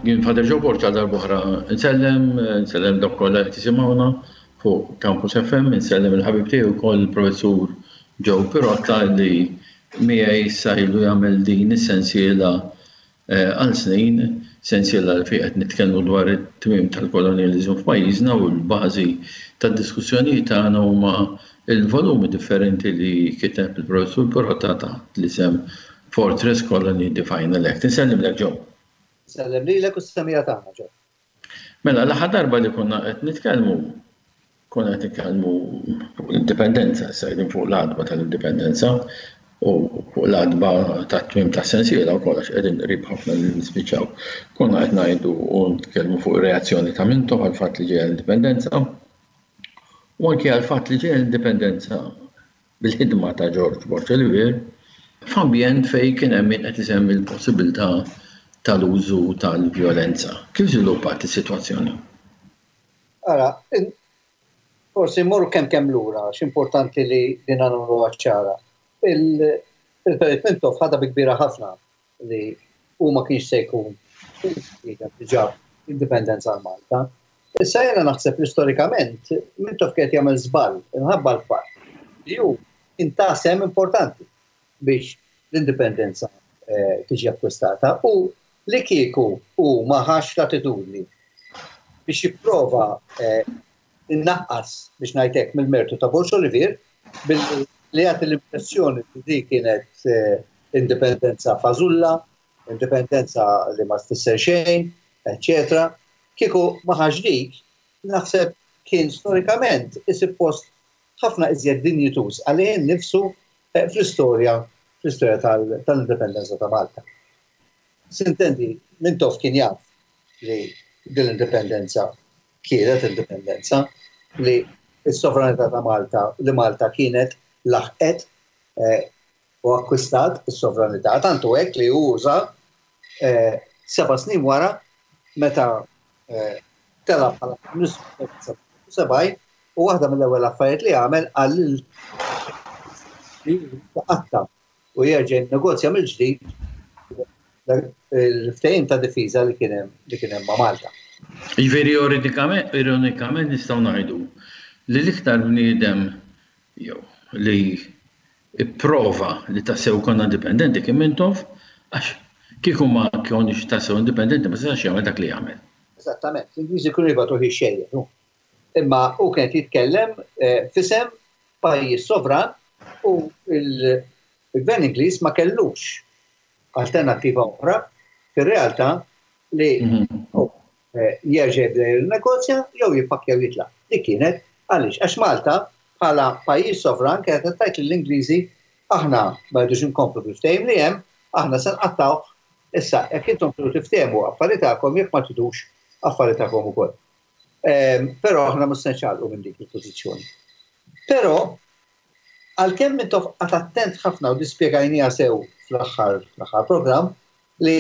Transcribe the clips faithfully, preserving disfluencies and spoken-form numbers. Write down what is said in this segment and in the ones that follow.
Jien Father Joe Porta darb'oħra nsellem, nsellem dak kollha qed jisimgħuna fuq Campus F M, nsellem il-ħabib tiegħi wkoll il-Professur Joe Pirotta li miegħi issa ilu jagħmel din is-sensiela għal snin, sensiela li fejn qed nitkellmu dwar it-tmiem tal-kolonjaliżmu f'pajjiżna u l-bażi tad-diskussjonijiet tagħna huma il-volumi differenti li kiteb il-Professur Pirotta taħt l-isem Fortress Colony Defined Elect. Nsellimlek Joe. Sallem lilek u s-samija tagħna ġew. Mela l-aħħar darba li konna qed nitkellmu konna qed nitkellmu fuq l-indipendenza, sejrin fuq l-għadba tal-indipendenza u fuq l-għadba tat-twim tas-sensiela u kollox qegħdin qrib ħafna li nispiċċaw. Konna qed ngħidu u nitkellmu fuq ir-reazzjoni ta' Mintoff għall-fatt li ġej l-indipendenza u anke għall-fatt li ġej l-indipendenza bil-ħidma ta' George Borcelier f'ambjent fejn kien hemm min qed isemmi l-possibilità tal-użu tal-vjolenza. Kif żviluppat is-sitwazzjoni? Ara, forsi mmorru kemm kemm lura, x'importanti li din nagħmlu ċara. Il-President Mintoff ħadha bi kbira ħafna li hu ma kienx se jkun diġà indipendenza għal Malta. Issa jiena naħseb li storikament Mintoff kien jagħmel żball inħabba l-fatt li hu intasem importanti biex l-indipendenza tiġi akkwistata u li kieku u maħax l-attitudni biex jipprova innaqqas biex ngħidlek mill-mertu ta' Borcelier li għati l-impressjoni li di kienet indipendenza fażulla, indipendenza li ma tfisser xejn, eċetera. Kieku maħax dik, naħseb kien storikament isib post ħafna iżjed dinjituż għalih nifsu fl-istorja fl-istorja tal-indipendenza ta' Malta. Sintendi, Mintoff kien jaf li din-indipendenza kienet indipendenza li s-sovranità ta' Malta li Malta kienet laħqet u akkwistat is-sovranità tantu hekk li uża seba' snin wara meta telab bħala Ministru sebgħin u waħda mill-ewwel affarijiet li għamel għal li taqatta u jerġa' negozja mill-ġdid il-ftehim ta' difiża li kien hemm li kien hemm ma' Malta. Jiġifieri ironikament nistgħu ngħidu li l-iktar bniedem jew li ipprova li tassew konna indipendenti kien Mintoff għax kieku ma kienx tassew indipendenti ma setax jagħmel dak li jagħmel. Eżattament, l-Ingliżi kienu jibgħatu xejn. Imma hu kien jitkellem f'isem pajjiż sovran u il-Gvern Ingliż ma kellux alternattiva oħra fir-realtà li jerġa' jibda il-negozja jew jippakja u jitlaq. Dik kienet għaliex għax Malta bħala pajjiż sovran kienet tgħid lill-Ingliżi aħna ma rridux inkomplu bil-ftehim li hemm, aħna se nqattawh issa jekk intom tridu tiftehmu affarijiet tagħkom jekk ma tridux affarijiet tagħkom ukoll. Però aħna mhux se nċaqalqu minn dik il-pożizzjoni. Però għalkemm Mintoff qatt attent ħafna u dispjegajniha sew fl-aħħar fl-aħħar programm li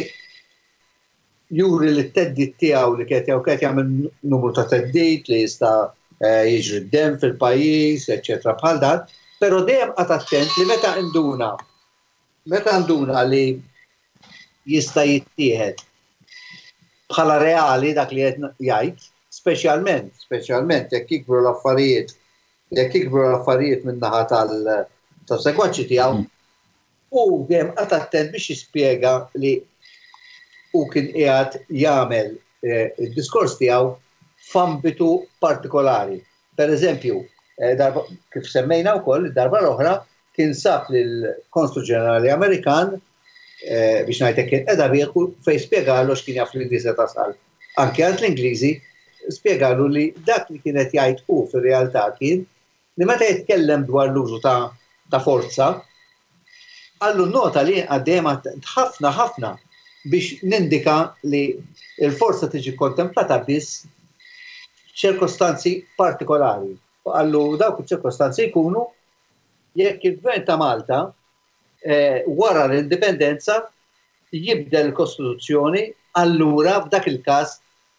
juri li t-teddit tiegħu li kienet jew kienet jagħmel numru ta' teddit li jista' jiġri d-dem fil-pajjiż, eċetera bħal dan, però dejjem qatt attent li meta nduna meta nduna li jista' jittieħed bħala reali dak li qed jgħid, speċjalment, speċjalment jekk jikbru l-affarijiet, jekk jikbru l-affarijiet min-naħa tal-segwaċċi tiegħu, u dejjem qatt attent biex jispjega li hu kien qiegħed jagħmel id-diskors tiegħu f'ambitu partikolari. Pereżempju, kif semmejna wkoll id-darba l-oħra kien sab lill-Konsul Ġenerali Amerikan biex ngħidlek kien qiegħda bieħ fejn spjegalu x'kien jaf li se tasal. Anke għand l-Ingliżi spjegalu li dak li kienet jgħid hu fir-realtà kien li meta jitkellem dwar l-użu ta' forza, għallu nota li għaddejjem ħafna ħafna biex nindika li l-forza tiġi kontemplata biss ċirkostanzi partikolari. Għallu dawk iċ-ċirkostanzi jkunu jekk il-Gvern ta' Malta wara l-indipendenza jibdel l-Kostituzzjoni, allura f'dak il-każ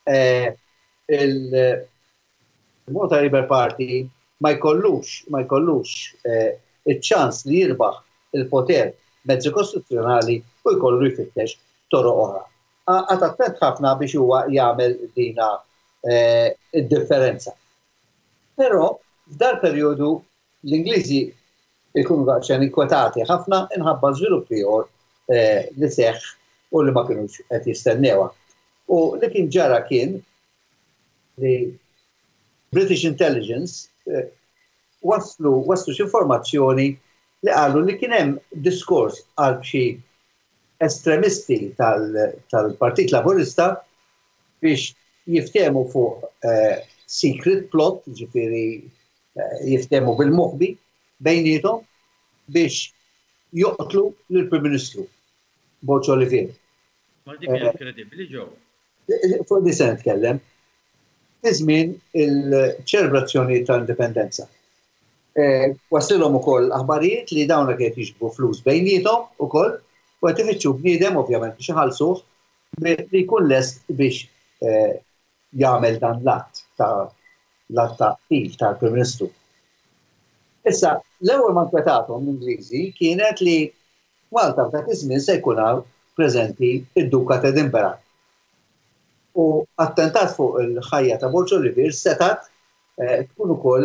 il-Malta Labour Party ma jkollux ma jkollux iċ-ċans li jirbaħ il-poter mezzi kostituzzjonali u jkollu jfittex toroq oħra. għad attent ħafna biex huwa jagħmel dina id-differenza. Però f'dal perjodu l-Ingliżi jkunu daqsxejn inkwetati ħafna inħabba żvilupp ieħor li seħħ u li ma kinux qed jistennewha. U li kien ġara kien li British Intelligence waslu waslu x'informazzjoni li qalu li kien hemm diskors għal xi estremisti tal-Partit Laburista biex jiftehmu fuq secret plot, ġifieri jiftehmu bil-moħbi bejniethom biex joqtlu lill-Prim Ministru Borġ Olivier. Ma dik hija kredibbli ġew. Fuq di se nitkellem. Fi żmien il-ċelebrazzjoni tal-indipendenza. Waslilhom ukoll aħbarijiet li dawn qed jiġbru flus bejniethom ukoll u qed ifittxu bniedem ovvjament biex iħallsuh li jkun lest biex jagħmel dan l-att ta' l-att ta' qtil tal-Prim Ministru. Issa, l-ewwel ma nkwetahom l-Ingliżi kienet li Malta f'dak iż-żmien se jkun hawn preżenti id-Duka ta' Edinburgh. U attentat fuq il-ħajja ta' Borġ Olivier setat tkun ukoll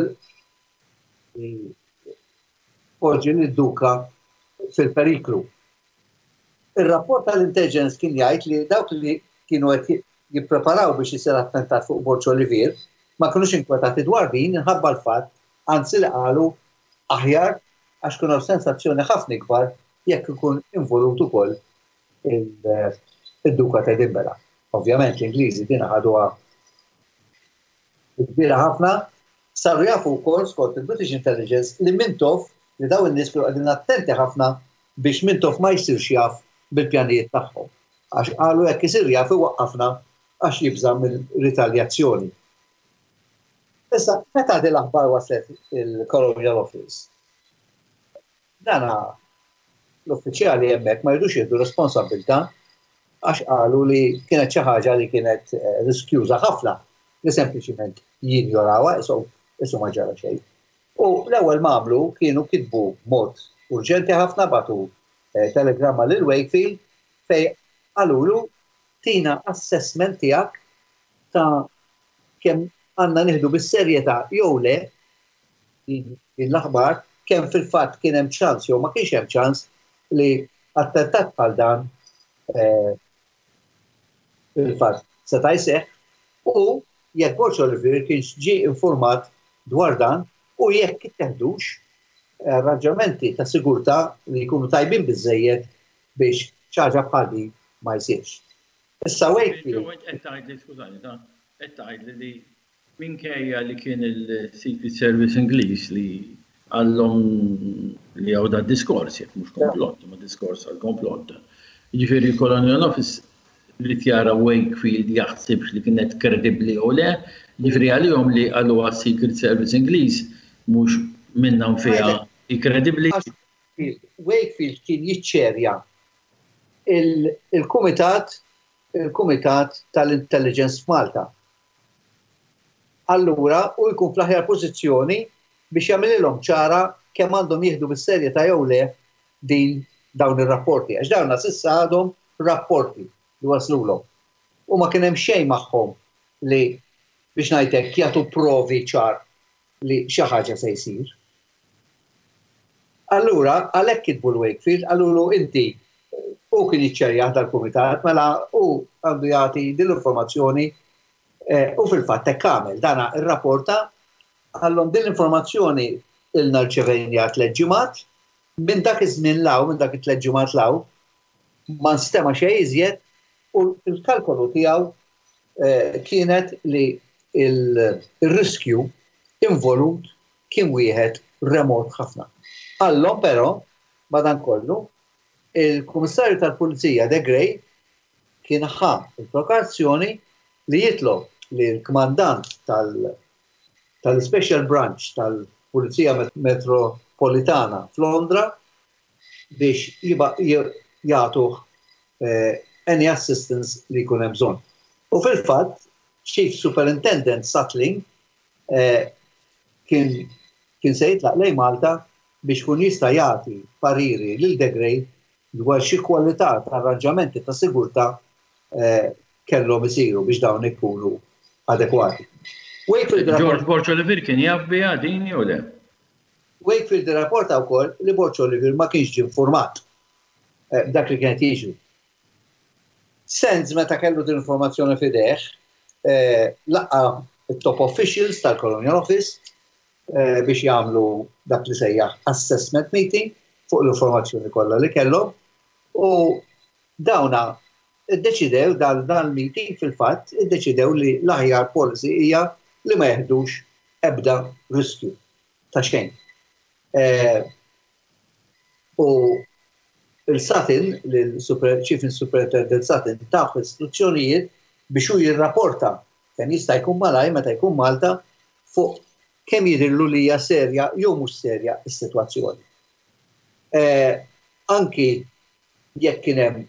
poġġi lid-Duka fil-periklu. Ir-rapport tal-intelligence kien jgħid li dawk li kienu qed jippreparaw biex isir attentat fuq Borġ Olivier ma kinux inkwetati dwar din inħabba l-fatt anzi li qalu aħjar għax kienu sensazzjoni ħafna ikbar jekk ikun involut ukoll id-Duka ta' Edinburgh. Ovvjament l-Ingliżi din ħaduha kbira ħafna, saru jafu wkoll skont il-British Intelligence li Mintoff li daw in-nies kienu qegħdin attenti ħafna biex Mintoff ma jsirx jaf bil-pjanijiet tagħhom. Għax qalu jekk isir jaf iwaqqafna għax jibża mill-ritaljazzjoni. Issa, meta din l-aħbar waslet il-Colonial Office, dana l-uffiċjali hemmhekk ma jridux jieħdu responsabbiltà għax qalu li kienet xi ħaġa li kienet riskjuża ħafna li sempliċiment jinjorawha isu ma ġara xejn. U l-ewwel m'għamlu kienu kitbu mod urġenti ħafna batu telegramma lil Wakefield fejn qalulu tina assessment tiegħek ta' kemm għandna nieħdu bis-serjetà jew le din l-aħbar kemm fil-fatt kien hemm ċans jew ma kienx hemm ċans li attentat bħal dan fil-fatt seta' jseħħ u jekk Borġ Olivier kienx ġie informat dwar dan u jekk itteħdux arranġamenti ta' sigurtà li jkunu tajbin biżżejjed biex ċaġa bħal din ma jsirx. Issa Wakefield. Qed tgħidli skużani, qed tgħidli li minkejja li kien il-Secret Service Ingliż li għallhom li hawn da diskors jekk mhux komplott, ma diskors għal komplott. Jiġifieri Colonial Office li tjara Wakefield jaħsibx li kienet kredibbli u le, jiġifieri għalihom li qalu għas-Secret Service Ingliż mhux minnhom fiha kredibbli. Wakefield kien jiċċerja il-Kumitat il-Kumitat tal-Intelligence f'Malta. Allura u jkun fl-aħjar pożizzjoni biex jagħmilhom ċara kemm għandhom jieħdu bis-serjetà jew le din dawn ir-rapporti. Għax dawn s'issa għadhom rapporti li waslulhom. U ma kien hemm xejn magħhom li biex ngħidlek jagħtu provi ċar li xi ħaġa se jsir. Allura għalhekk kitbu l-Wakefield qalulu inti u kien jiċċerjaħ dal-Kumitat mela u għandu jagħti din l-informazzjoni u fil-fatt hekk għamel. Dana rrapporta għallhom din l-informazzjoni ilna rċevejnija tliet ġimgħat minn dak iż-żmien law, minn dak it-tliet ġimgħat law ma nstema xejn iżjed u l-kalkolu tiegħu kienet li il-riskju involut kien wieħed remot ħafna. Għallhom però madankollu il-Kummissarju tal-Pulizija De Grey kien ħa il-prokazzjoni li jitlob li l-kmandant tal-Special Branch tal-Pulizija Metropolitana f'Londra biex jagħtuh any assistance li jkun hemm bżonn. U fil-fatt, Chief Superintendent Suttling kien se jitlaq lejn Malta biex kun jista' jagħti pariri lil De Grey dwar xi kwalità ta' arranġamenti ta' sigurtà kellhom isiru biex dawn ikunu adekwati. George Borch Oliver kien jaf biha din jew le? Wakefield irrapporta wkoll li Borch Oliver ma kienx ġie infurmat dak li kienet jiġri. Sands meta kellu din informazzjoni f'idejh, laqqa t-top officials tal-Colonial Office biex jagħmlu dak li sejjaħ assessment meeting fuq l-informazzjoni kollha li kellhom u dawna iddeċidew dan il-meeting fil-fatt iddeċidew li l-aħjar policy hija li ma jeħdux ebda riskju ta' xejn. U il-Sutton, l-Chief Superintendent Sutton, taħ istruzzjonijiet biex hu jirrapporta kemm jista' jkun malaj meta jkun Malta fuq kemm jidhirlu li hija serja jew mhux serja s-sitwazzjoni. Anki jekk kien hemm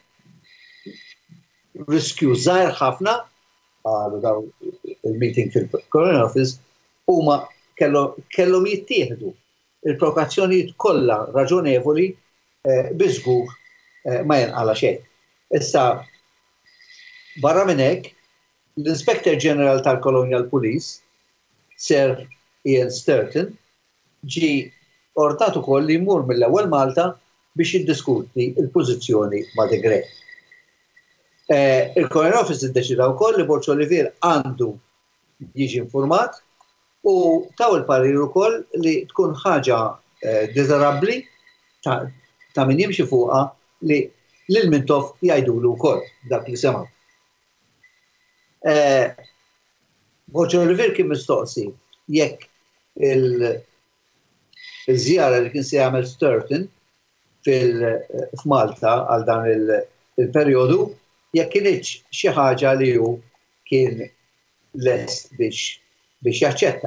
riskju żgħir ħafna għalu daw il-meeting fil-Colonial Office huma kellhom jittieħdu il-provokazzjonijiet kollha raġonevoli biżgur ma jinqala xejn. Issa barra minn hekk, l-Inspector General tal-Colonial Police, Sir Ian Sturton, ġi ortat ukoll li jmur mill-ewwel Malta biex jiddiskuti l-pożizzjoni ma' de Grey. Il-Colonial Office iddeċida wkoll li Borch Oliver għandu jiġi infurmat u taw il-parir ukoll li tkun ħaġa deżerabbli ta' min jimxi fuqha li lil Mintoff jgħidulu wkoll dak li sema'. Borch Oliver kien mistoqsi jekk il-żjara li kien se jagħmel Sturton f'Malta għal dan il-perjodu jekk kienx xi ħaġa li hu kien lest biex biex jaċċetta.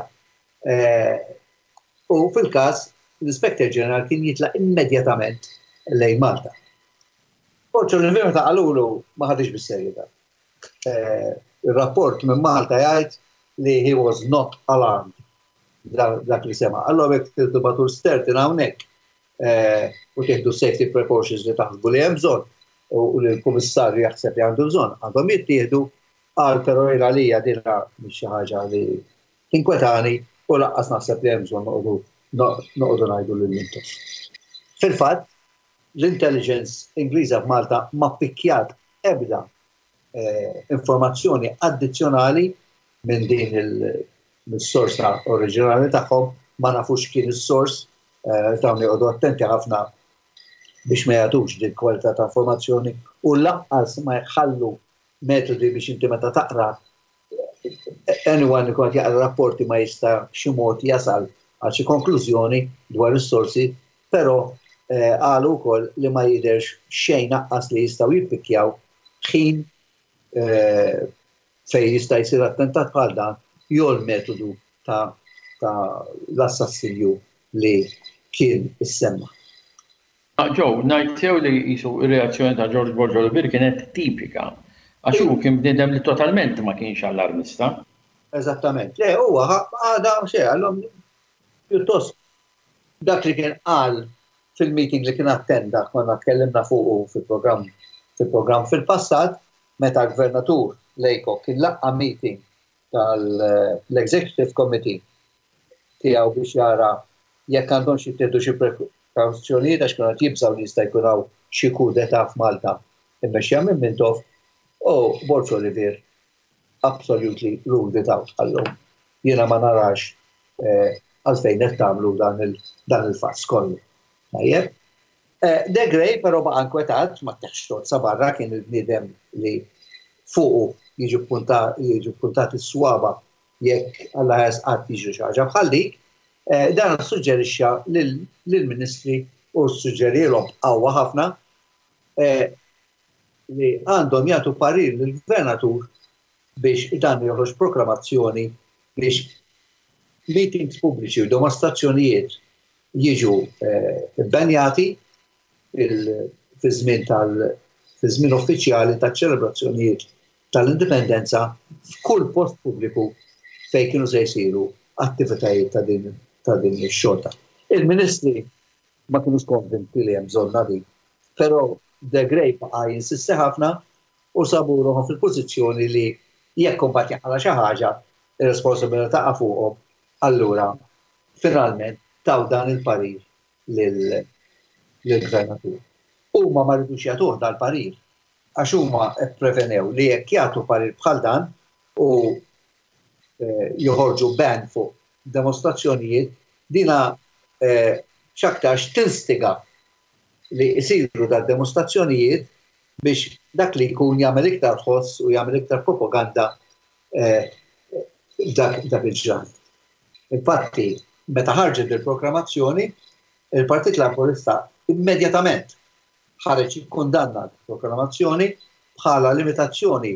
U fil-każ l-Inspector General kien jitlaq immedjatament lejn Malta. Borch Oliver meta qalulu ma ħadix bis-serjetà. Ir-rapport minn Malta jgħid li he was not alarmed dak li sema'. Allura jekk tibgħatu Sturton hawnhekk u tieħdu safety precautions li taħsbu li hemm bżonn u li l-Kummissarju jaħseb li għandu bżonn, għandhom jittieħdu għal però għalija dinha mhix xi ħaġa li tinkwetani u laqqas naħseb li hemm bżonn noqogħdu ngħidu lil Mintoff. Fil-fatt, l-intelligence Ingliża f'Malta ma ppikjat ebda informazzjoni addizzjonali minn din il-sors oriġinali tagħhom, ma nafux kien is-sors, dawn jgħodu attenti ħafna biex ma jagħtux din kwalità ta' informazzjoni u laqqas ma jħallu metodi biex inti meta taqra anyone li kont jaqra rapporti ma jista' xi mod jasal għal xi konklużjoni dwar is-sorsi, però qalu wkoll li ma jidherx xejn naqqas li jistgħu jippikjaw ħin fejn jista' jsir attentat bħal dan jew l-metodu ta' l-assassinju li kien issemma. Joe, ngħidtew li jisu ir-reazzjoni ta' George Borch Oliver kienet tipika. Għax hu kien bniedem li totalment ma kienx allarmista. Eżattament. Le, huwa għada xejn għalhom pjuttost dak li kien qal fil-meeting li kien attenda konna tkellimna fuqu fil-programm fil-programm fil-passat meta l-Gvernatur Lejko kien laqqa meeting tal-Executive Committee tiegħu biex jara jekk għandhom xi jittieħdu xi prekawzjonijiet għax kienu qed jibżgħu li jista' jkun hawn xi kudeta f'Malta immexxija minn Mintoff u Borch Oliver absolutely ruled it out għallhom. Jiena ma narax għalfejn qed tagħmlu dan il-fass kollu. Tajjeb. De Grey però baqa' inkwetat ma teħx sa barra kien il-bniedem li fuqu jiġu puntati s-swaba jekk Alla qatt jiġu xi ħaġa bħal dik. Dan suġġerixxa lill-Ministri u suġġerilhom qawwa ħafna li għandhom jagħtu parir lill-Gvernatur biex dan joħroġ proklamazzjoni biex meetings pubbliċi u dimostrazzjonijiet jiġu bbenjati fi żmien fi żmien uffiċjali taċ-ċelebrazzjonijiet tal-indipendenza f'kull post pubbliku fejn kienu se jsiru attivitajiet ta' din ta' din ix-xorta. Il-Ministri ma kienux konvinti li hemm bżonna din, però De Grey baqa' jinsisti ħafna u saburuhom fil-pożizzjoni li jekk imbagħad jaqla xi ħaġa ir-responsabilità taqa' fuqhom, allura finalment taw dan il-parir lill-gvernatur. Huma ma rridux jagħtuh dal-parir għax huma pprevenew li jekk jagħtu parir bħal dan u joħorġu ban fuq demonstrazzjonijiet dina x'aktarx tinstiga li jsiru da demonstrazzjonijiet biex dak li jkun jagħmel iktar ħoss u jagħmel iktar propaganda dak il-ġran. Infatti, meta ħarġet il-proklamazzjoni, il-Partit Laburista immedjatament ħareġ jikkundanna l-proklamazzjoni bħala limitazzjoni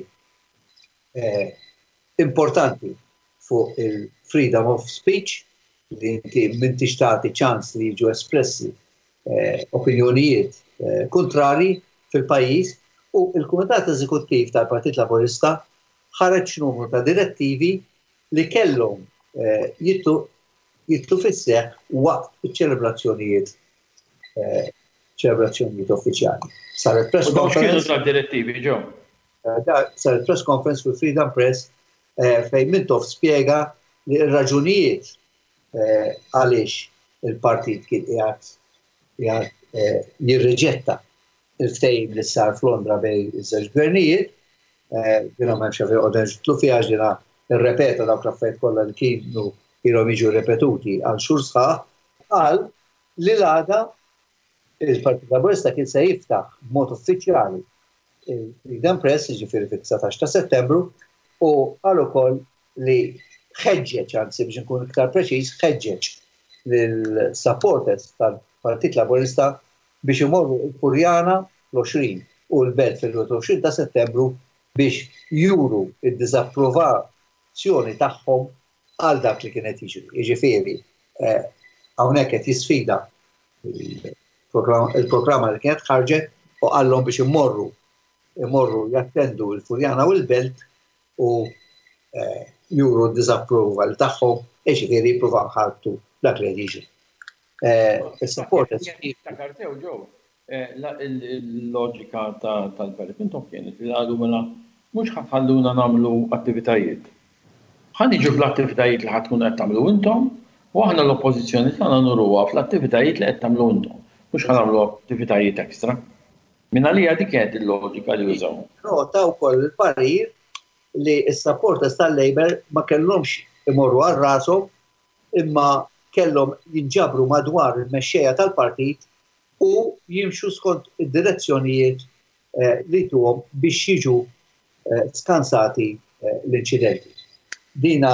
importanti fuq il-freedom of speech li inti m'intix tagħti ċans li jiġu espressi opinjonijiet kontrari fil-pajjiż u l-Kumitat Eżekuttiv tal-Partit Laburista ħareġ numru ta' direttivi li kellhom jitlu fis-seħħ waqt iċ-ċelebrazzjonijiet ċelebrazzjonijiet uffiċjali. Saret press conference tal-direttivi ġew. Saret press conference fil Freedom Press fejn Mintoff spjega li r-raġunijiet għaliex il-partit kien qiegħed jirriġetta il-ftehim li sar f'Londra bejn iż-żewġ gvernijiet, jiena m'hemmx xi ħaġa nitlu fiha jiena irrepeta dawk l-affarijiet kollha li kienu ilhom jiġu repetuti għal xhur sħaħ, qal li l-għada il-Partit Laburista kien se jiftaħ b'mod uffiċjali il-Freedom Press, jiġifieri fit-tisatax ta' Settembru, u qal ukoll li ħeġġeġ, anzi biex nkun iktar preċiż, ħeġġeġ lill-supporters tal-Partit Laburista biex imorru l-Furjana l-għoxrin u l-Belt fil-għoxrin ta' Settembru biex juru id-diżapprovazzjoni tagħhom għal dak li kienet jiġri. Jiġifieri hawnhekk qed jisfida il-programma li kienet ħarġet u qallhom biex imorru imorru jattendu l-Furjana u l-Belt u juru d-diżapproval tagħhom jiġifieri jippruvaw ħartu dak li jiġri. Is-supporters Iftakartew ġew il-loġika tal-Gvern intom kienet li għadu mela mhux ħalluna nagħmlu attivitajiet. Ħaniġu fl-attivitajiet li ħatkun qed tagħmlu intom u aħna l-oppożizzjoni tagħna nuruha fl-attivitajiet li qed tagħmlu intom. Mhux ħanagħmlu attivitajiet ekstra. Min għalija dik kienet il-loġika li użaw. Nota wkoll il-parir li s-supporters tal-Labor ma kellhomx imorru għal rashom imma kellhom jinġabru madwar il-mexxejja tal-partit u jimxu skont id-direzzjonijiet li tuhom biex jiġu skansati l-inċidenti. Dina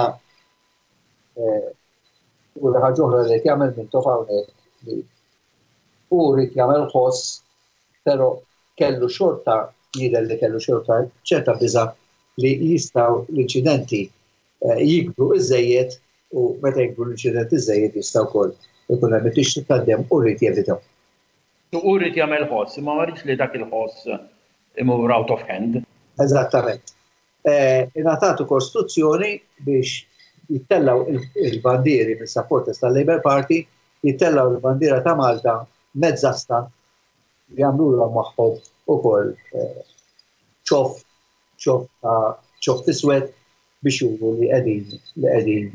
u ħaġa oħra li jagħmel Mintoff hawnhekk li u rrid jagħmel ħoss però kellu xorta jidher li kellu xorta ċerta biża' li jistgħu l-inċidenti jikbru iżejjed u meta jikbru l-inċidenti iżejjed jistgħu wkoll ikun hemm it-tixri tad-demm u rrid jevitaw. U rrid jagħmel ħoss, imma ma rridx li dak il-ħoss imur out of hand. Eżattament. Ingħatatu kostruzzjoni biex jittellaw il-bandieri mis-supporters tal-Labour Party, jittellaw il-bandiera ta' Malta mezzasta li jagħmluha magħhom ukoll ċoff ċoff ta' ċoff iswed biex juru li qegħdin li qegħdin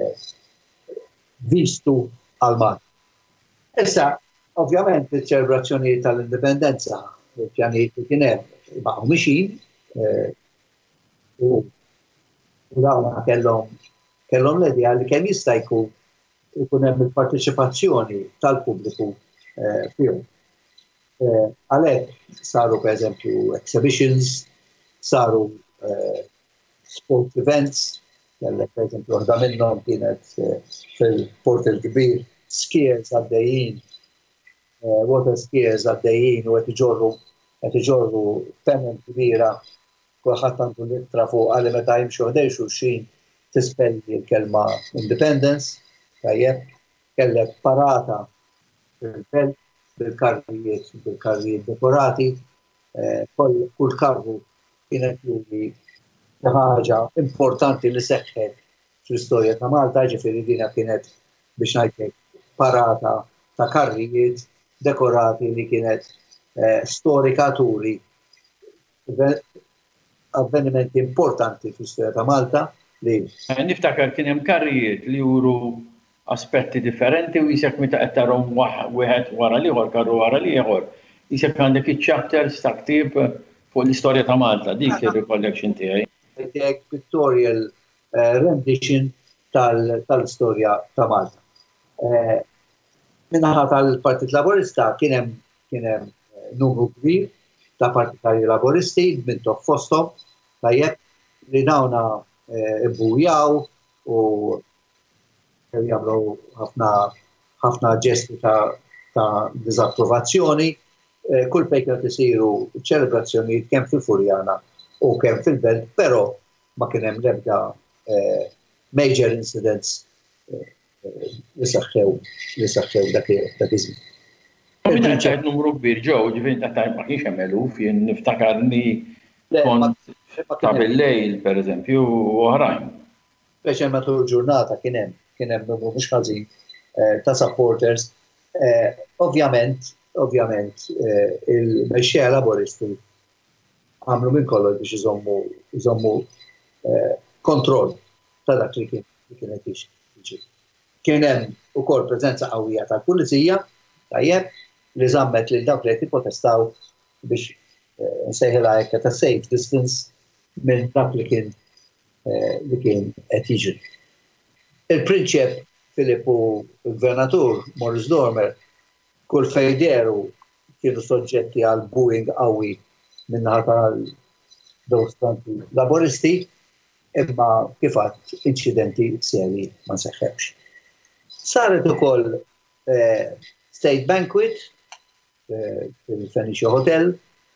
vistu għal Malta. Issa, ovvjament iċ-ċelebrazzjonijiet tal-indipendenza, il-pjanijiet li kien hemm baqgħu mixin u dawn kellhom kellhom l-idea li kemm jista' jkun ikun hemm il-parteċipazzjoni tal-pubbliku fihom. Għalhekk saru pereżempju exhibitions, saru sport events, kellek pereżempju waħda minnhom kienet fil-Port il-Kbir skiers għaddejjin, water skiers għaddejjin u qed iġorru qed iġorru pennel kbira kulħadd għandu littra fuq għalli meta jimxu ħdej xulxin tispelli l-kelma independence, tajjeb, kellek parata fil-belt bil-karrijiet bil-karrijiet dekorati, kull karru kienet juri ħaġa importanti li seħħet fl-istorja ta' Malta, ġifieri dina kienet biex ngħidlek parata ta' karrijiet dekorati li kienet storika turi avvenimenti importanti fl-istorja ta' Malta li. Niftakar kien hemm karrijiet li juru aspetti differenti u jisek meta qed tarhom wieħed wara l-ieħor karru wara l-ieħor. Jisek għandek iċ-chapters ta' ktieb fuq l-istorja ta' Malta, dik ir-recollection tiegħi. Pictorial rendition tal-istorja ta' Malta. Minnaħa tal-Partit Laburista kien hemm numru kbir ta' partitari laboristi, mintok fosthom, tajjeb li dawna ibbujaw u jagħmlu ħafna ġesti ta' diżapprovazzjoni. Kull fejn kienet isiru ċelebrazzjonijiet kemm fil-Furjana u kemm fil-Belt, però ma kien hemm l-ebda major incidents li saħħew li saħħew dak iż-żmien. Minna ċert numru kbir ġew, ġifieri ta' ma kienx hemm eluf, jien niftakarni kont ta' bil-lejl pereżempju u oħrajn. Speċjal matul ġurnata kien hemm kien hemm numru mhux ħażin ta' supporters. Ovvjament, ovvjament il-mexxejja Laboristi għamlu minn kollox biex iżommu iżommu kontroll ta' dak li kienet jiġri. Kien hemm ukoll preżenza qawwija tal-pulizija, tajjeb, li żammet lil dawk li qed jipprotestaw biex nsejħilha hekk ta' safe distance minn dak li kien li kien qed jiġri. Il-Prinċep Filip u l-Gvernatur Morris Dormer kull fejn deru kienu soġġetti għal booing qawwi min-naħa tal-dawstanti Laboristi, imma kif għadt inċidenti serji ma seħħewx. Saret ukoll state banquet fil-Fenicia Hotel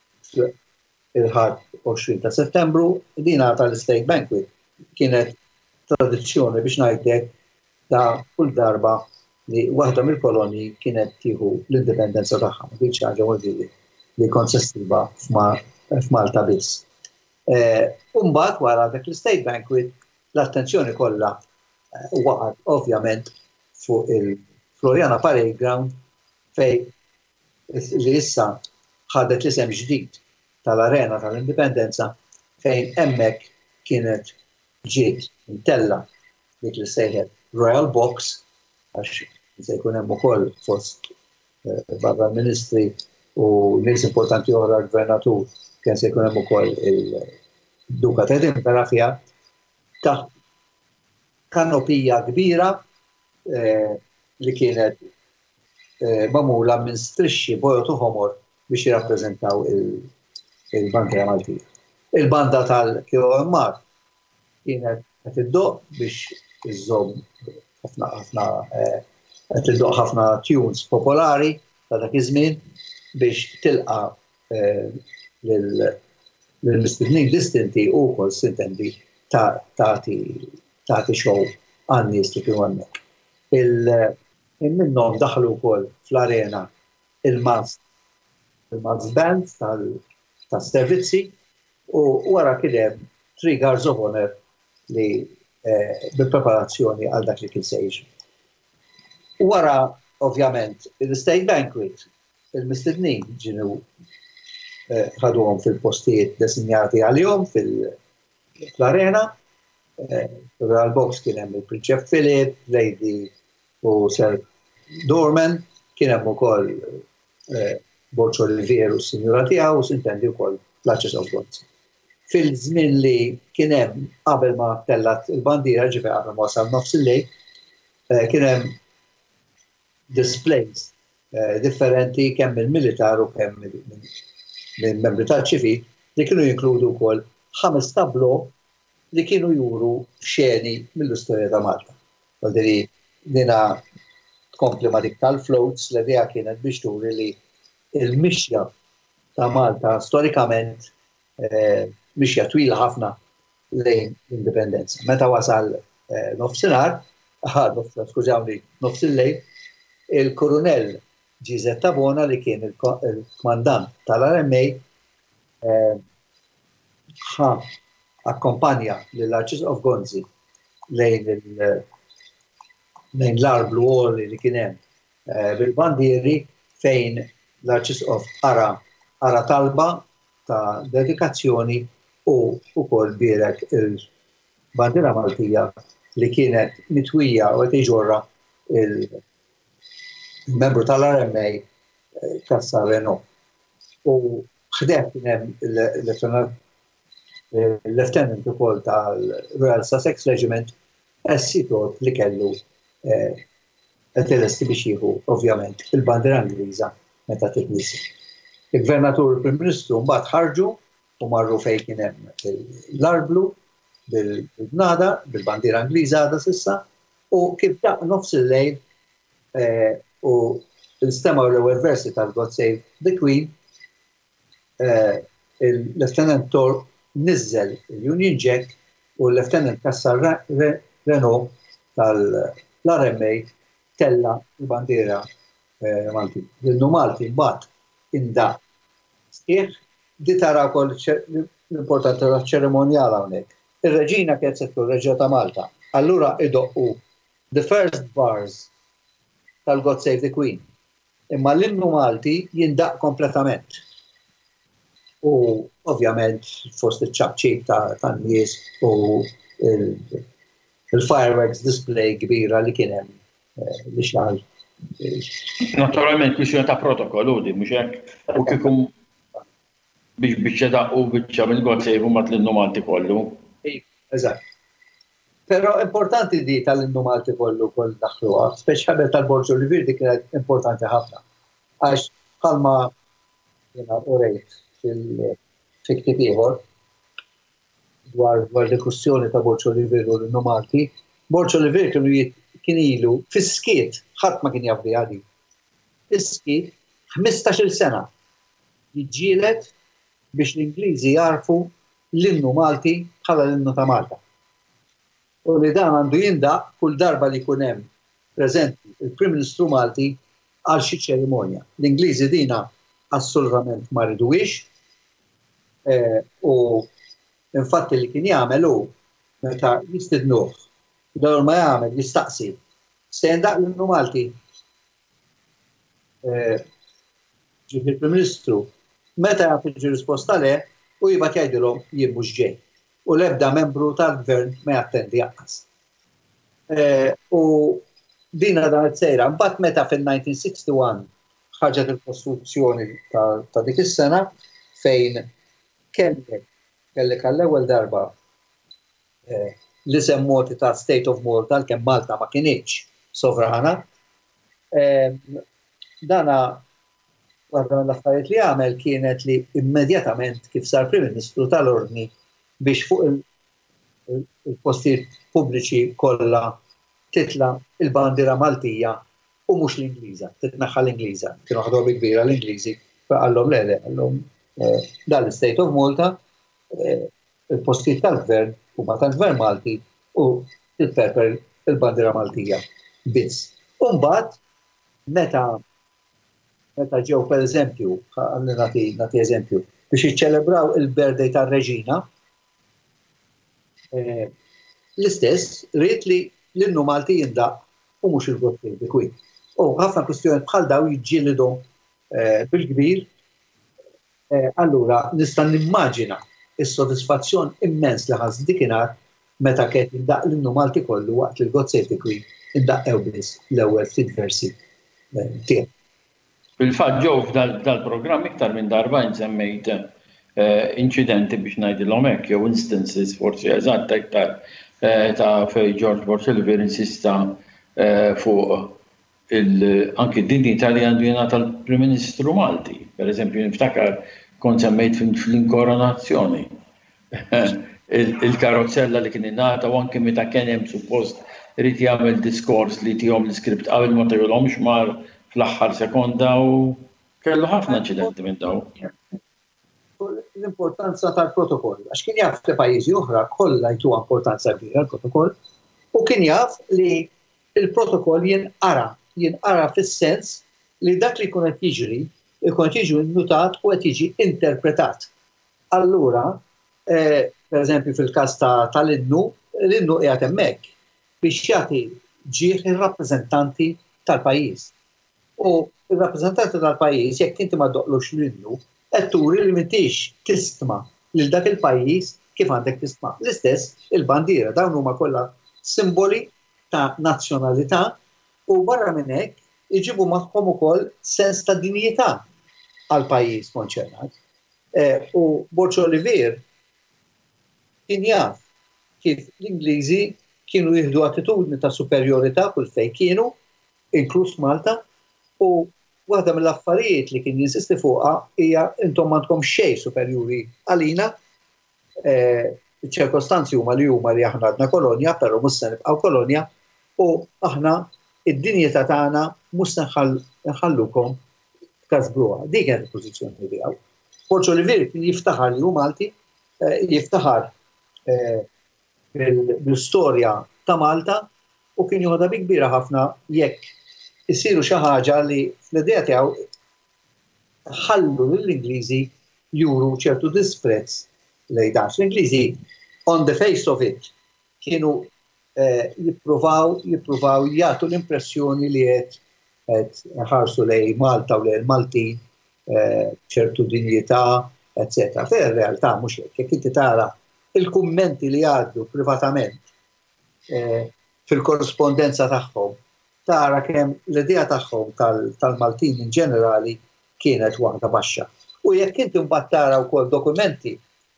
il-ħadd għoxrin ta' Settembru. Din tal-state banquet kienet tradizzjoni biex ngħidlek ta' kull darba li waħda mill-kolonji kienet tieħu l-indipendenza tagħha. Ma kienx ħaġa wara li konsestiva f'Malta biss. U mbagħad wara dak l-state banquet l-attenzjoni kollha waqgħet ovvjament fuq il-Floriana Parade Ground fejn li issa ħadet l-isem ġdid tal-Arena tal-Indipendenza fejn hemmhekk kienet ġiet intella dik li sejħet Royal Box għax se jkun hemm ukoll fost barra ministri u nies importanti oħra l-Gvernatur kien se jkun hemm ukoll il-Duka ta' Edinburgh fiha ta' kanopija kbira li kienet magħmula minn strixxi bojot u ħomor biex jirrappreżentaw il-Bandiera Maltija. Il-banda tal-K O M R kienet qed iddoq biex iżżomm ħafna ħafna qed iddoq ħafna tunes popolari ta' dak iż-żmien biex tilqa' lill-mistednin distinti u wkoll sintendi tagħti show għan-nies li kienu hemmhekk. Minnhom daħlu wkoll fl-arena il-Mazz il-Mazz Band tas-servizzi u wara kien hemm three guards of honor li bil-preparazzjoni għal dak li kien se jiġri. Wara, ovvjament, il-State Banquet, il-mistednin ġinu ħaduhom fil-postijiet designjati għalihom fil-arena. Royal Box kien hemm il-Prinċep Philip, Lady u Sir Dorman, kien hemm ukoll Borċ Olivier u s-sinjura tiegħu u sintendi wkoll l-Archers of Gonzi. Fil-żmien li kien hemm qabel ma tellat il-bandiera ġifier qabel ma wasal nofs il-lejl, kien hemm displays differenti kemm mill-militar u kemm mill-membri tal-ċivil li kienu jinkludu wkoll ħames tablo li kienu juru xeni mill-istorja ta' Malta. Għaldiri dina tkompli ma dik tal-floats l-idea kienet biex turi li il-mixja ta' Malta storikament mixja twila ħafna lejn l-indipendenza. Meta wasal nofsinhar, skużawni, nofs il-lejl, il-Kurunell Giuseppe Bona li kien il-kmandant tal-R M A ħa akkompanja lill-Archers of Gonzi lejn l-Arblu Wall li kien hemm bil-bandieri fejn l-Archers of Ara Ara talba ta' dedikazzjoni u wkoll bierek il-Bandiera Maltija li kienet mitwija u qed iġorra il-membru tal-R M A Kassar Renault. U ħdem kien hemm il-Lieutenant ukoll tal-Royal Sussex Regiment essi tot li kellu qed biex jieħu ovvjament il-bandiera Ingliża meta titniesi. Il-Gvernatur u l-Prim-Ministru mbagħad ħarġu u marru fejn kien hemm l-arblu bil-bnada, bil-bandiera Ingliża għadha s'issa, u kif daq nofs il-lejl u l-istemaw l-ewwel versi tal-God Save the Queen, il-Lieutenant Tor nizzel il-Union Jack u l-Lieutenant Kassar Renault tal-R M A tella il-bandiera Malti. L-innu Malti mbagħad indaq sħiħ di tara wkoll l-importanti tal-ċerimonjal hawnhekk. Ir-Reġina kienet se tkun Reġġa ta' Malta. Allura idoqqu the first bars tal-God Save the Queen. Imma l-innu Malti jindaq kompletament. U ovvjament fost iċ-ċabċib tan-nies u il-fireworks display kbira li kien hemm li xal. Naturalment kwistjoni ta' protokollu di mhux hekk u kieku biex biċċa daqqu biċċa mill-God Save u mat l-innu Malti kollu. Eżatt. Però importanti di tal-innu Malti kollu koll daħluha, speċjalment tal-Borġ Olivier dik kienet importanti ħafna. Għax bħalma jiena urejt fil-ktieb ieħor dwar diskussjoni ta' Borġ Olivier u l-innu Malti. Borġ Olivier kienu kien ilu fis-skiet, ħadd ma kien jaf biha din. Fis-skiet ħmistax-il sena jiġġieled biex l-Ingliżi jarfu l-innu Malti bħala l-innu ta' Malta. U li dan għandu jindaq kull darba li jkun hemm preżenti il-Prim Ministru Malti għal xi ċerimonja. L-Ingliżi dina assolutament ma ridux u infatti li kien jagħmel hu meta jistidnuh dawn ma jagħmel jistaqsi se jindaq l-innu Malti ġifier il-Prim Ministru meta jagħti risposta le u jibgħat jgħidilhom jien mhux ġej. U l-ebda membru tal-gvern ma jattendi jaqqas. U dina dan it-sejra, mbagħad meta fil-nineteen sixty-one ħarġet il-Kostituzzjoni ta' dik is-sena fejn kellek kellek għall-ewwel darba l-isem moti ta' State of Malta kemm Malta ma kienitx sovrana. Dana waħda mill-affarijiet li għamel kienet li immedjatament kif sar Prim Ministru tal-Ordni biex fuq il-postijiet pubbliċi kollha titla il-bandiera Maltija u mhux l-Ingliża, titnaħħa l-Ingliża. Kienu ħadu kbira l-Ingliżi, qallhom le le, qallhom dan l-State of Malta, il-postijiet tal-Gvern huma tal-Gvern Malti u titperper il-bandiera Maltija biss. U mbagħad meta meta ġew pereżempju, għalli nagħti eżempju, biex jiċċelebraw il-birthday tar-Reġina, l-istess rrid li l-innu Malti jindaq u mhux il-God Save the Queen. U ħafna kwistjoni bħal daw jiġġieldu bil-kbir, allura nista' nimmaġina is-sodisfazzjon immens li ħass dikinhar meta kien jindaq l-innu Malti kollu waqt li l-God Save the Queen indaqqew biss l-ewwel ftit versi tiegħu. Fil-fatt ġew f'dal-programm iktar minn darba insemmejt inċidenti biex ngħidilhom hekk jew instances forsi eżatt iktar ta' fejn George Borġ Olivier insista fuq anke d-dinjità li għandu jingħata l-Prim Ministru Malti. Pereżempju niftakar kont semmejt fl-inkoronazzjoni. Il-karozzella li kien ingħata u anke meta kien hemm suppost irid jagħmel diskors li tihom l-iskript qabel ma tgħidulhomx mar fl-aħħar sekonda u kellu ħafna inċidenti minn daw. L-importanza tal-protokoll, għax kien jaf li pajjiżi oħra kollha jtuha importanza kbira l-protokoll u kien jaf li il-protokoll jinqara, jinqara fis-sens li dak li jkun qed jiġri jkun qed jiġi innutat u qed jiġi interpretat. Allura, pereżempju fil-każ tal-innu, l-innu qiegħed hemmhekk biex jagħti ġieħ ir-rappreżentanti tal-pajjiż. U il-rappresentanti tal-pajjiż, jekk inti ma doqlux l-innu, qed turi li m'intix tisma' lil dak il-pajjiż kif għandek tisma' l-istess il-bandiera dawn huma kollha simboli ta' nazzjonalità u barra minn hekk iġibu magħhom ukoll sens ta' dinjità għal pajjiż konċernat. U Borċ Olivier kien jaf kif l-Ingliżi kienu jieħdu attitudni ta' superjorità kull fejn kienu, inkluż Malta, u waħda mill-affarijiet li kien jinsisti fuqha hija intom m'għandkom xejn superjuri għalina, iċ-ċirkostanzi huma li huma li aħna għadna kolonja, però mhux se nibqgħu kolonja, u aħna id-dinjità tagħna mhux se nħallukom kasbruha. Dik kienet il-pożizzjoni tiegħu. Borċ Olivier kien jiftaħar li hu Malti, jiftaħar bil-storja ta' Malta u kien joħodha bi kbira ħafna jekk isiru xi ħaġa li fl-idea tiegħu ħallu lill-Ingliżi juru ċertu disprezz lejn dan. L-Ingliżi on the face of it kienu jippruvaw jippruvaw jagħtu l-impressjoni li qed ħarsu lejn Malta u lejn Maltin ċertu dinjità, eccetera. Fir-realtà mhux hekk. Jekk inti tara il-kummenti li għaddu privatament fil-korrespondenza tagħhom, tara kemm l-idea tagħhom tal-Maltin in ġenerali kienet waħda baxxa. U jekk inti mbagħad tara wkoll dokumenti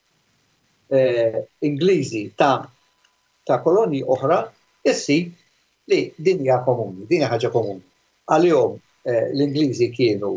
Ingliżi ta' ta' kolonji oħra, issib li din hija komuni, din hija ħaġa komuni. Għalihom l-Ingliżi kienu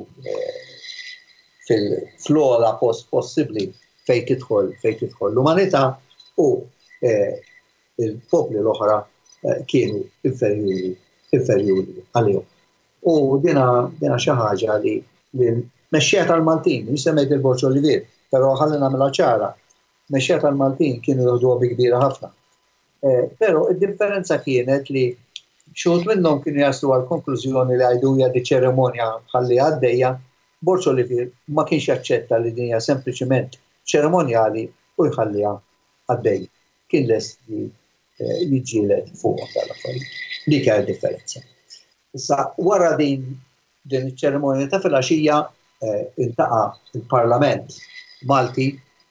fil-flola post possibbli fejn tidħol fejn tidħol l-umanità u il-popli l-oħra kienu inferjuri inferjuri għalihom. U dina dina xi ħaġa li mexxija tal-Maltin, semmejt il-Borċ Olivier, però ħalli nagħmilha ċara, mexxija tal-Maltin kienu jieħduha bi kbira ħafna. Però id-differenza kienet li xi minnhom kienu jaslu għal konklużjoni li għajduja di ċeremonja ħalli għaddejja, Borċ Olivier ma kienx jaċċetta li din hija sempliċement ċeremonjali u jħalliha għaddejja. Kien lest li jiġġieled fuqhom tal-affarijiet. Dik hija d-differenza. Issa wara din din iċ-ċerimonja ta' filgħaxija iltaqa' il-Parlament Malti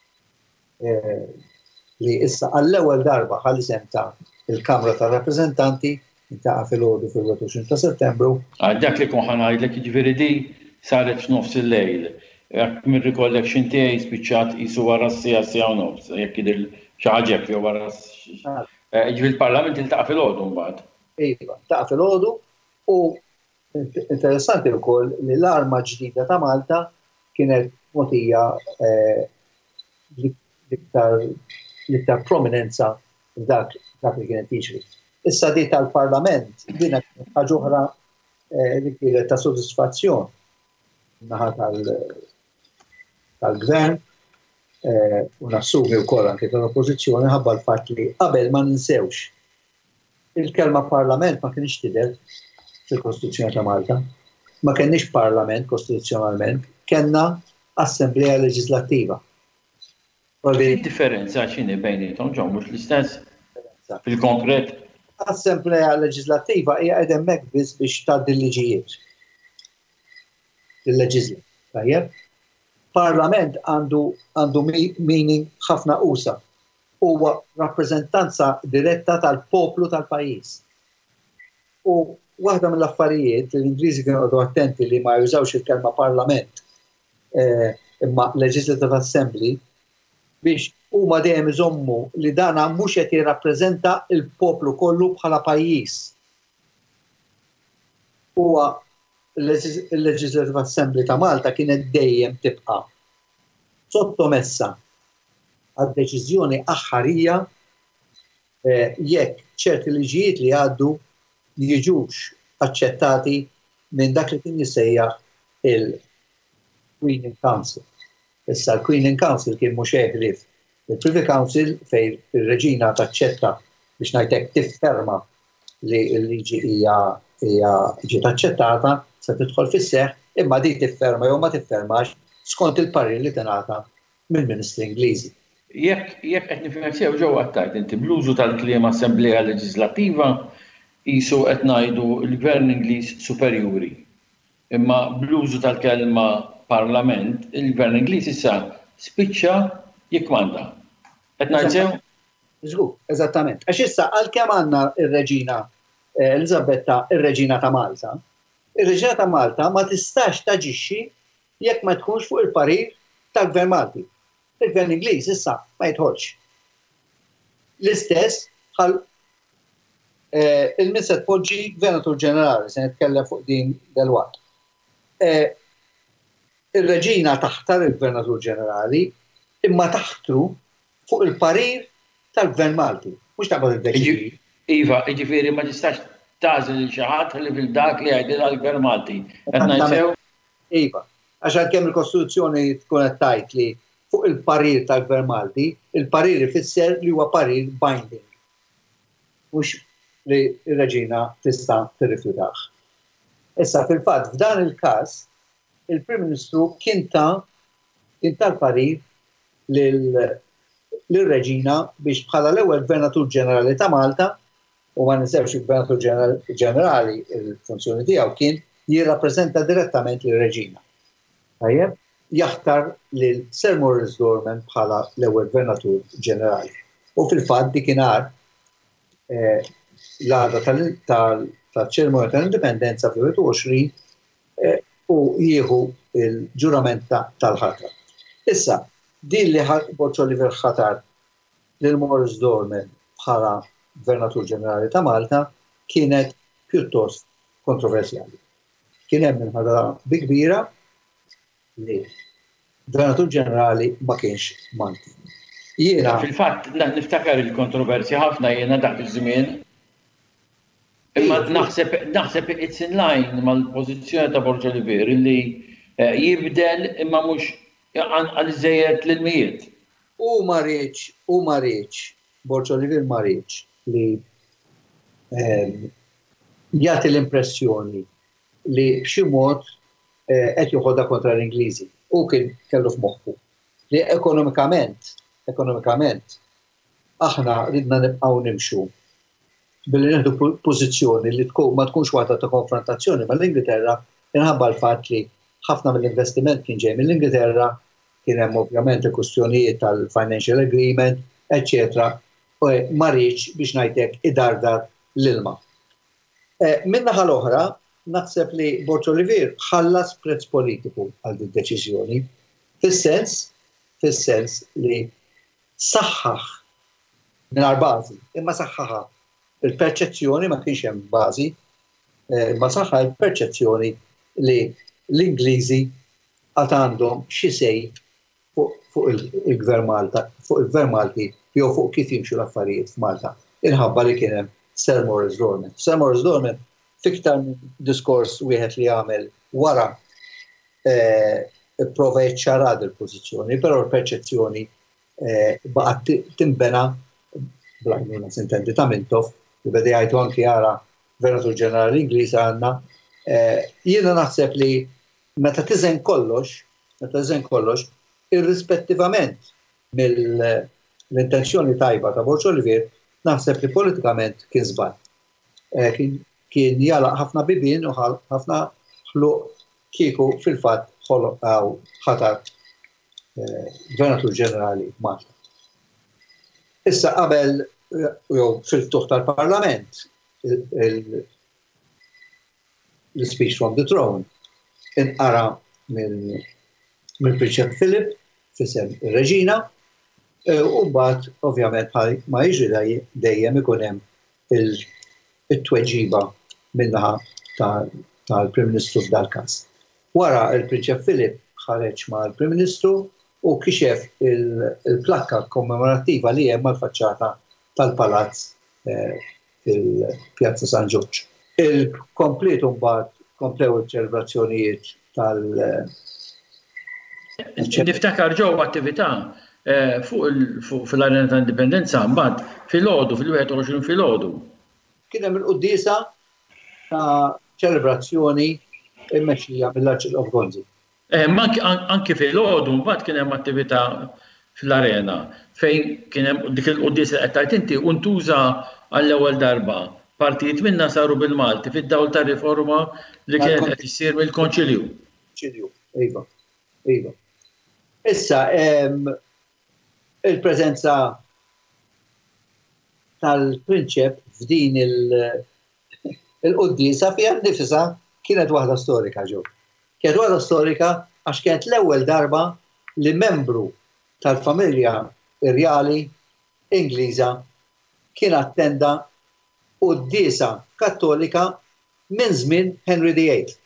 li issa għall-ewwel darba ħall-isem ta' il-Kamra tar-Rappreżentanti iltaqa' filgħodu fil-ewwel għoxrin ta' Settembru. Dak li kon ħanajdlek jiġifieri di saret f'nofs il-lejl. Jekk min recollection tiegħi spiċċat qisu wara s-sija sija u nofs, jekk jidher xi ħaġa jew wara jiġifieri il-Parlament iltaqa' filgħodu mbagħad. Iva, iltaqa' filgħodu u interessanti wkoll li l-arma ġdida ta' Malta kienet mogħtija l-iktar prominenza dak dak li kienet jiġri. Issa di tal-Parlament din ħaġa oħra li kienet ta' sodisfazzjon naħa tal-gvern u nassumi wkoll anke tal-oppożizzjoni ħabba l-fatt li qabel ma ninsewx il-kelma Parlament ma kienx tidher fil-Kostituzzjoni ta' Malta. Ma kenniex Parlament kostituzzjonalment, kellna Assembleja Leġislattiva. Differenza x'inhi bejniethom ġew mhux l-istess fil-konkret. Assembleja Leġislattiva hija qed hemmhekk biss biex tgħaddi l-liġijiet. Il-leġisla. Tajjeb? Parlament għandu għandu meaning ħafna usa. Huwa rappreżentanza diretta tal-poplu tal-pajjiż. U waħda mill-affarijiet li l-Ingliżi kienu għadu attenti li ma jużawx il-kelma Parlament imma Legislative Assembly biex huma dejjem iżommu li dana mhux qed jirrappreżenta l-poplu kollu bħala pajjiż. Huwa il-Legislative Assembly ta' Malta kienet dejjem tibqa' sottomessa għad-deċiżjoni aħħarija jekk ċerti liġijiet li għaddu jiġux aċċettati minn dak li kien jissejjaħ il-Queen in Council. Issa l-Queen in Council kien mhux ħlief il-Privy Council fejn ir-Reġina taċċetta biex ngħidlek tifferma li l-liġi hija ġiet aċċettata se tidħol fis-seħħ imma dik tifferma jew ma tiffermax skont il-parir li tingħata mill-Ministri Ingliżi. Jekk jekk qed nifhmek sew ġewwa għattajt inti bl-użu tal-kliem Assembleja Leġislattiva qisu qed ngħidu l-Gvern Ingliż superjuri. Imma bl-użu tal-kelma Parlament, il-Gvern Ingliż issa spiċċa jikkmanda. Qed ngħid sew? Żgur, eżattament. Għax issa għalkemm għandna ir-Reġina Elisabetta, ir-Reġina ta' Malta, ir-Reġina ta' Malta ma tistax taġixxi jekk ma tkunx fuq il-parir tal-Gvern Malti. Il-Gvern Ingliż issa ma jidħolx. L-istess bħal il-min se tpoġġi Gvernatur Ġenerali, se nitkellem fuq din dalwaqt. Ir-Reġina taħtar il-Gvernatur Ġenerali imma taħtru fuq il-parir tal-Gvern Malti, mhux taqbad id-deċiżjoni. Iva, jiġifieri ma tistax tażel xi ħadd ħalli fil-dak li jgħidilha l-Gvern Malti. Qed ngħid sew? Iva, għax għalkemm il-Kostituzzjoni tkun qed tgħid li fuq il-parir tal-Gvern Malti, il-parir ifisser li huwa parir binding. Mhux li r-Reġina tista' tirrifjutah. Issa fil-fatt f'dan il-każ il-Prim Ministru kien ta' kien tal-parir lill-Reġina biex bħala l-ewwel Gvernatur Ġenerali ta' Malta, u ma ninsewx il-Gvernatur Ġenerali il-funzjoni tiegħu kien jirrappreżenta direttament lir-Reġina. Tajjeb, jaħtar lil Sir Maurice Dorman bħala l-ewwel Gvernatur Ġenerali. U fil-fatt dikinhar l-għada tal-ċeremonja tal-indipendenza fil-għoxrin u jieħu il-ġurament tal-ħatra. Issa, din li Borċ Oliver ħatar lil Maurice Dorman bħala Gvernatur Ġenerali ta' Malta kienet pjuttost kontroversjali. Kien hemm minħabba bi kbira li Gvernatur Ġenerali ma kienx Malti. Jiena fil-fatt niftakar il-kontroversja ħafna jiena dak iż-żmien. Imma naħseb naħseb it's in line mal-pożizzjoni ta' Borġ Oliver li jibdel imma mhux għal iżejjed l-mijiet. U ma rridx, u ma rridx, Borġ Oliver ma rridx li jagħti l-impressjoni li b'xi mod qed joħodha kontra l-Ingliżi. U kien kellu f'moħħu li ekonomikament, ekonomikament aħna ridna nibqgħu nimxu billi nieħdu pożizzjoni li tkun ma tkunx waħda ta' konfrontazzjoni mal-Ingilterra inħabba l-fatt li ħafna mill-investiment kien ġej mill-Ingilterra, kien hemm ovvjament il-kwistjonijiet tal-financial agreement, eċetera, u ma rridx biex ngħidlek idardar l-ilma. Min-naħa l-oħra, naħseb li Borġ Oliver ħallas prezz politiku għal din deċiżjoni, fis-sens fis-sens li saħħaħ mingħajr bażi, imma saħħaħha il-perċezzjoni ma kienx hemm bażi, ma saħħa il-perċezzjoni li l-Ingliżi għad għandhom xi sej fuq il-Gvern Malta, fuq il-Gvern Malti jew fuq kif jimxu l-affarijiet f'Malta. Inħabba li kien hemm Sir Maurice Dorman. Sir Maurice Dorman fiktar diskors wieħed li għamel wara prova jiċċarad il-pożizzjoni, però l-perċezzjoni baqgħet tinbena bl-għajnuna sintendi ta' Mintoff, li beda jgħidu anki jara Gvernatur Ġenerali Ingliż għandna. Jiena naħseb li meta tiżen kollox, meta tiżen kollox, irrispettivament mill-intenzjoni tajba ta' Borġ Oliver, naħseb li politikament kien żball. Kien jalaq ħafna bibien u ħafna ħluq kieku fil-fatt ħoloq ħatar Gvernatur Ġenerali Malta. Issa qabel jew fil-ftuħ tal-Parlament l-speech from the throne inqara mill-Prinċep Philip fisem ir-Reġina u mbagħad ovvjament ma jiġri dejjem ikun hemm it-tweġiba min-naħa tal-Prim Ministru f'dal każ. Wara l-Prinċep Philip ħareġ mal-Prim Ministru u kixef il-plakka kommemorattiva li hemm mal-faċċata tal-Palazz fil-Pjazza San Giorgio. Il-kompletu mbagħad komplew iċ-ċelebrazzjonijiet tal- Niftakar ġew attività fuq fil-Arena tal-Indipendenza mbagħad filgħodu fil-wieħed u għoxrin filgħodu. Kien hemm il-quddiesa ta' ċelebrazzjoni mmexxija mill-Arċisqof Gonzi. Anke filgħodu mbagħad kien hemm attività fl-arena fejn kien hemm dik il-quddiesa qed tgħid inti untuża għall-ewwel darba partijiet minnha saru bil-Malti fid-dawl tar-riforma li kienet qed issir mill-Konċilju. Konċilju, iva, iva. Issa il-preżenza tal-prinċep f'din il-qudiesa fiha nnifisha kienet waħda storika ġew. Kienet waħda storika għax kienet l-ewwel darba li membru tal-familja irjali Ingliża kien attenda qudiesa Kattolika minn żmien Henry the eighth.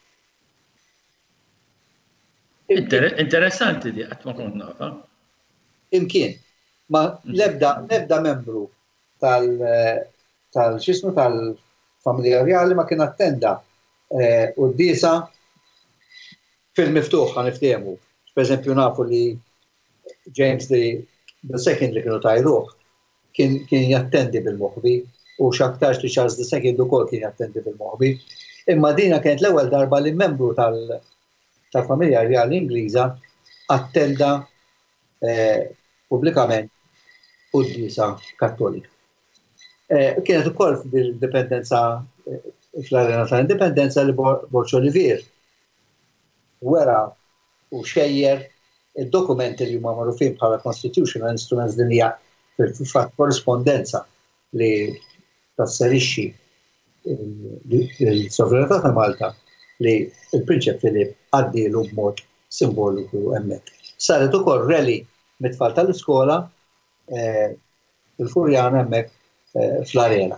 Interessanti di qatt ma kont nafa. Imkien, ma l-ebda l-ebda membru tal tal-xismu tal-familja reali ma kien attenda qudiesa fil-miftuħ ħaniftehmu. Pereżempju nafu li James the second li kienu tajruh kien kien jattendi bil-moħbi u x'aktarx li Charles the second ukoll kien jattendi bil-moħbi. Imma dina kienet l-ewwel darba li membru tal- tal-familja reali Ingliża attenda pubblikament qudiesa Kattolika. Kienet ukoll fil-indipendenza fl-arena tal-indipendenza li Borg Olivier wera u xejjer id-dokumenti li huma magħrufin bħala constitutional instruments din hija fil-fatt korrispondenza li tasserixxi il-sovranità ta' Malta li il-Prinċep Filip għaddielu b'mod simboliku hemmhekk. Saret ukoll rally mit-tfal tal-iskola il-Furjana hemmhekk fl-arena.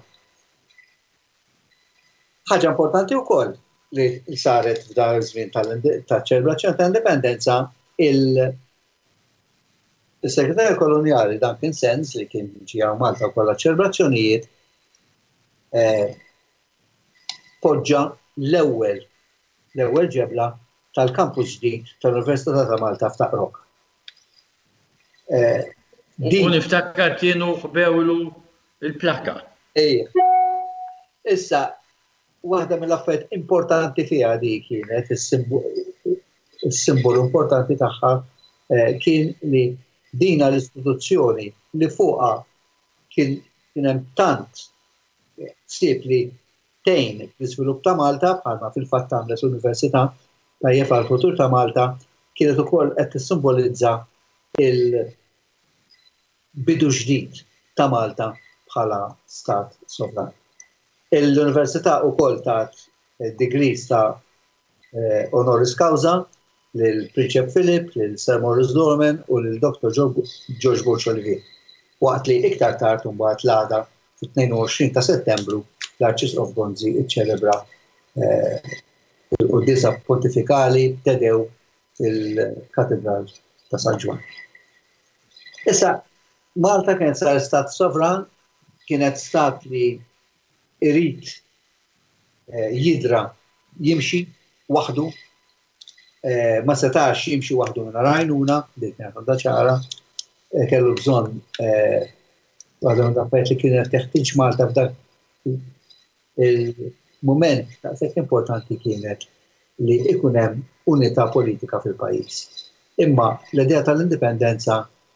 Ħaġa importanti wkoll li saret f'dan iż-żmien tal-ċelebrazzjoni tal-indipendenza il-Segretarju Kolonjali Duncan Sens li kien ġie Malta wkoll ċelebrazzjonijiet poġġa l-ewwel l-ewwel ġebla tal-kampus ġdid tal-Università ta' Malta f'Taqrok. U niftakar kienu ħbewlu il-plakka. Ejja. Issa, waħda mill-affarijiet importanti fiha di kienet is-simbolu importanti tagħha kien li dina l-istituzzjoni li fuqha kien hemm tant sieb li tgħin l-iżvilupp ta' Malta bħalma fil-fatt għamlet l-Università tajjeb għall-futur ta' Malta kienet ukoll qed tissimbolizza il-bidu ġdid ta' Malta bħala stat sovran. L-Università wkoll tat degrees ta' honoris causa lill-Prinċep Filip, lil Sir Maurice Dorman u lil Doctor George Borg Olivier. Waqt li iktar tard imbagħad l-għada fit-tnejn u għoxrin ta' Settembru l-Arċisqof Bonzi iċċelebra l-qudiesa pontifikali btedew fil-Katedral ta' San Ġwan. Issa, Malta kienet sar stat sovran, kienet stat li irid jidra jimxi waħdu, ma setax jimxi waħdu minn għajnuna, dik kienet għandha ċara, kellu bżonn waħda minn affarijiet li kienet teħtieġ Malta f'dak il-mument daqshekk importanti kienet li ikun hemm unità politika fil-pajjiż. Imma l-idea tal-indipendenza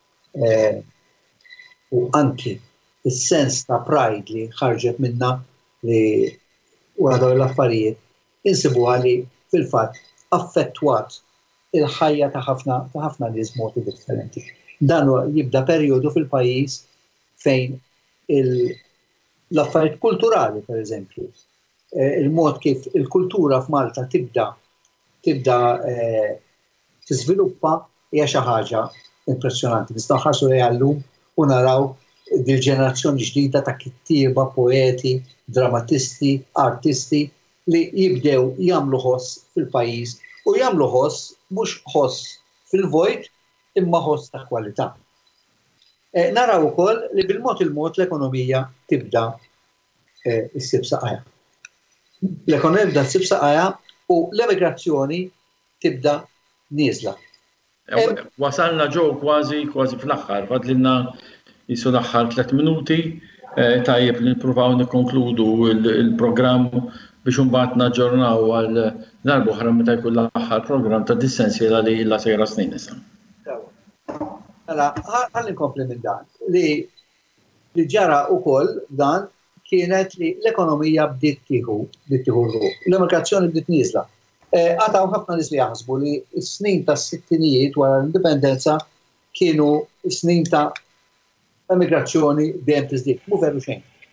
u anki is-sens ta' pride li ħarġet minna li wara l-affarijiet insibuha li fil-fatt affettwat il-ħajja ta' ħafna ta' ħafna nies modi differenti. Dan jibda perjodu fil-pajjiż fejn l-affarijiet kulturali, per eżempju, il-mod kif il-kultura f'Malta tibda tibda tiżviluppa hija xi ħaġa impressjonanti. Nistgħu nħarsu lejha llum u naraw dil-ġenerazzjoni ġdida ta' kittieba, poeti, drammatisti, artisti li jibdew jagħmlu ħoss fil-pajjiż u jagħmlu ħoss mhux ħoss fil-vojt imma ħoss ta' kwalità. Naraw ukoll li bil-mod il-mod l-ekonomija tibda issib saqajja. L-ekonomija tibda ssib saqajja u l-emigrazzjoni tibda nieżla. Wasalna ġew kważi kważi fl-aħħar, fadlilna jisu l-aħħar tliet minuti, tajjeb li nippruvaw nikkonkludu il-programm biex imbagħad naġġornaw għal darba oħra meta jkun l-aħħar programm ta' dissensiela li ilha sejra snin issa. Mela, ħalli nkompli minn dan li li ġara wkoll dan kienet li l-ekonomija bdiet tieħu bdiet tieħu l-immigrazzjoni bdiet nieżla. Għataw ħafna nies li jaħsbu li s-snin tas-sittinijiet wara l-indipendenza kienu snin ta' emigrazzjoni dejjem tiżdied. Mhu veru xejn.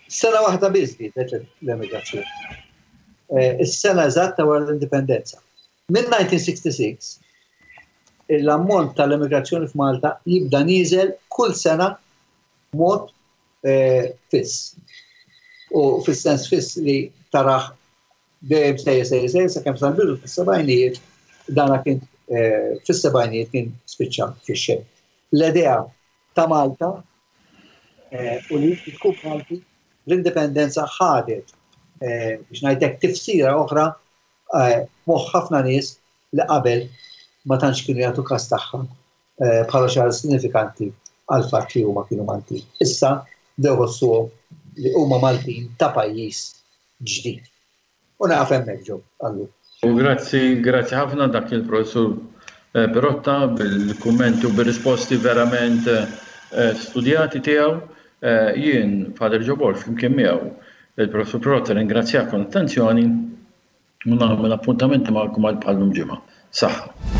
Sena waħda biżli l-emigrazzjoni. Is-sena eżatta wara l-indipendenza. Min nineteen sixty-six l-ammont tal-emigrazzjoni f'Malta jibda nieżel kull sena mod fiss. U fis-sens fiss li taraħ dejjem sejjer sejjer sejjer sakemm sal-bidu fis-sebgħinijiet dana kien fis-sebgħinijiet kien spiċċa fix-xejn. L-idea ta' Malta u li tkun Malti l-indipendenza ħadet biex ngħidlek tifsira oħra moħħ ħafna nies li qabel ma tantx kienu jagħtu każ tagħha bħala xi ħaġa sinifikanti għal fatt li huma kienu Maltin. Issa bdew ħossuhom li huma Maltin ta' pajjiż ġdid. U naqaf hemmhekk ġew għallu. U grazzi, grazzi ħafna dak il-professur Perotta bil-kummenti u bir-risposti verament studjati tiegħu. Jien Father Joe Walsh flimkien miegħu il-professur Perotta ringrazzjakom l-attenzjoni u nagħmel appuntamenti magħkom għal bħal ġimgħa. Saħħa.